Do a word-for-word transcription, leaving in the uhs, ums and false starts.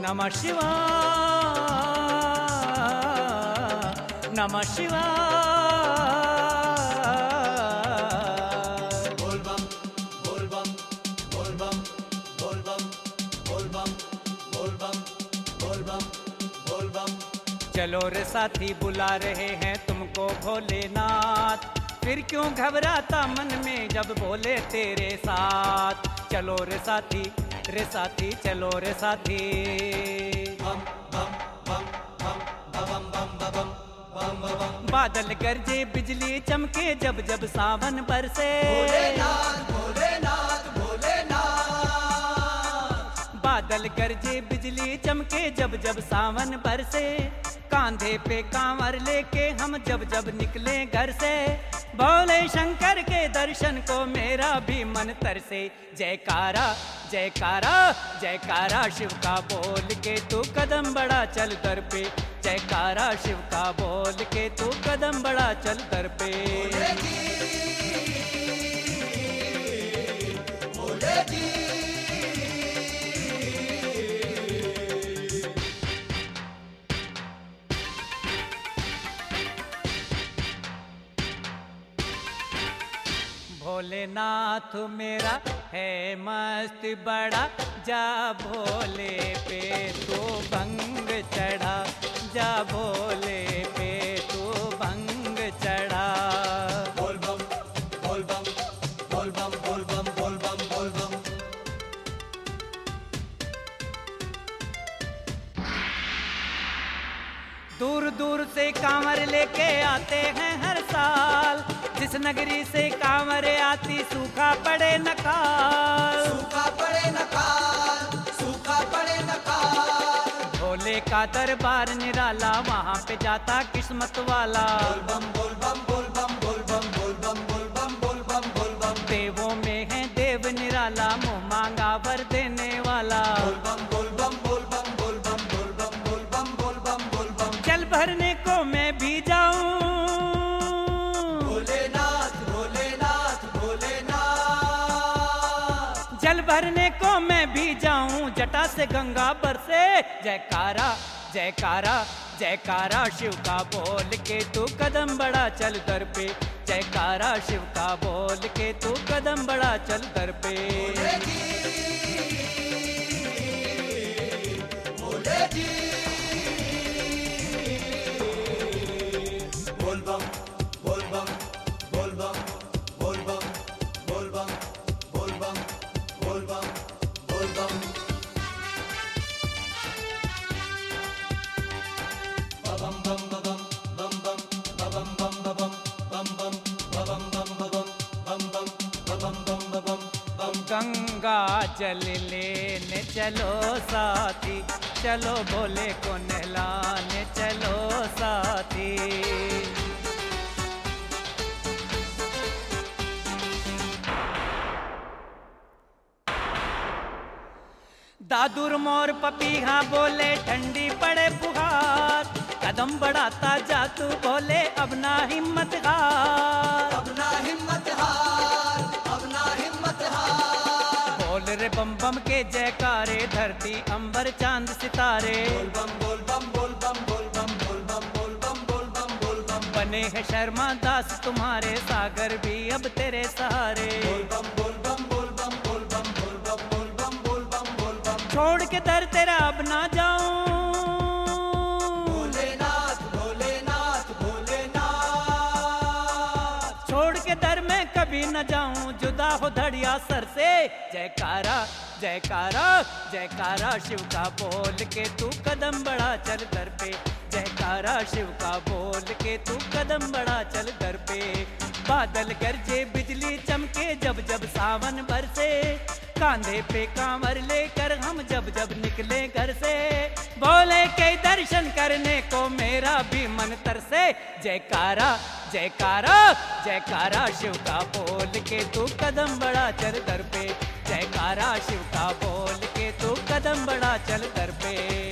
नमः शिवाय, नमः शिवाय। बोल बम बोल बम बोल बम बोल बम बोल बम बोल बम बोल बम बोल बम। चलो रे साथी बुला रहे हैं तुमको भोलेनाथ, फिर क्यों घबराता मन में जब बोले तेरे साथ। चलो रे साथी रे साथी चलो रे साथी। बम बम बम बम बम बम बम बम बम। बादल गरजे बिजली चमके जब जब सावन बरसे। भोलेनाथ भोलेनाथ भोलेनाथ। बादल गरजे बिजली चमके जब जब सावन बरसे। कांधे पे कांवर लेके हम जब जब निकले घर से। भोले शंकर के दर्शन को मेरा भी मन तरसे। जयकारा जयकारा जयकारा शिव का बोल के तू कदम बढ़ा चल दर पे। जयकारा शिव का बोल के तू कदम बढ़ा चल दर पे। भोले जी भोले जी। भोलेनाथ मेरा है मस्त बड़ा, जा भोले पे तू भंग चढ़ा। जा भोले पे तू भंग चढ़ा। बोल बम बोल बम बोल बम बोल बम बोल बम बोल बम। दूर दूर से कांवर लेके आते हैं हर साल। जिस नगरी से कांवर आती सूखा पड़े नकाल। सूखा पड़े नकाल सूखा पड़े नकाल। भोले का दरबार निराला वहाँ पे जाता किस्मत वाला। बोल बम बोल बम बोल बम बोल बम बोल बम बोल बम बोल बम बोल बम। देवों में है देव निराला, मुँह मांगा वर देने वाला। बोल बम बोल बम बोल बम बोल बम बोल बम बोल बम बोल बम बोल बम। जल भरने को मैं भी जाऊं। भोलेनाथ भोलेनाथ भोलेनाथ। जल भरने को मैं भी जाऊं, जटा से गंगा बरसे। जयकारा जयकारा जयकारा शिव का बोल के तू कदम बढ़ा चल दर पे। जयकारा शिव का बोल के तू कदम बढ़ा चल दर पे। भोले जी भोले जी। बोल बम बोल बम बोल बम बोल बम बोल बम बोल बम बोल बम बोल बम। बम बम बम बम बम बम बम बम बम बम बम बम बम बम बम बम बम बम बम। गंगा जल लेने चलो साथी, चलो भोले को नहलाने चलो साथी। दादुर मोर पपीहा बोले ठंडी पड़े फुहार। कदम बढ़ाता जा तू बोले अब ना हिम्मत हार। अब ना हिम्मत हार अब ना हिम्मत हार। बोल रे बम बम के जयकारे, धरती अंबर चांद सितारे। बोल बम बोल बम बोल बम बोल बम बोल बम बोल बम बोल बम बोल बम। बने हैं शर्मा दास तुम्हारे, सागर भी अब तेरे सहारे। बोल बम बोल बम बोल बम बोल बम बोल बम बोल बम बोल बम बोल बम। छोड़ के दर तेरा अब ना जाऊं। भोलेनाथ भोलेनाथ भोलेनाथ। छोड़ के दर में कभी न जाऊं, जुदा हो धड़िया सर से। जयकारा जयकारा जयकारा शिव का बोल के तू कदम बढ़ा चल दर पे। जयकारा शिव का बोल के तू कदम बढ़ा चल दर पे। बादल गरजे बिजली चमके जब जब सावन बरसे। कांधे पे कांवर लेकर हम जब जब निकले घर से। भोले के दर्शन करने को मेरा भी मन तरसे। जयकारा जयकारा जयकारा शिव का बोल के तू कदम बढ़ा चल दर पे। जयकारा शिव का बोल के तू कदम बढ़ा चल दर पे।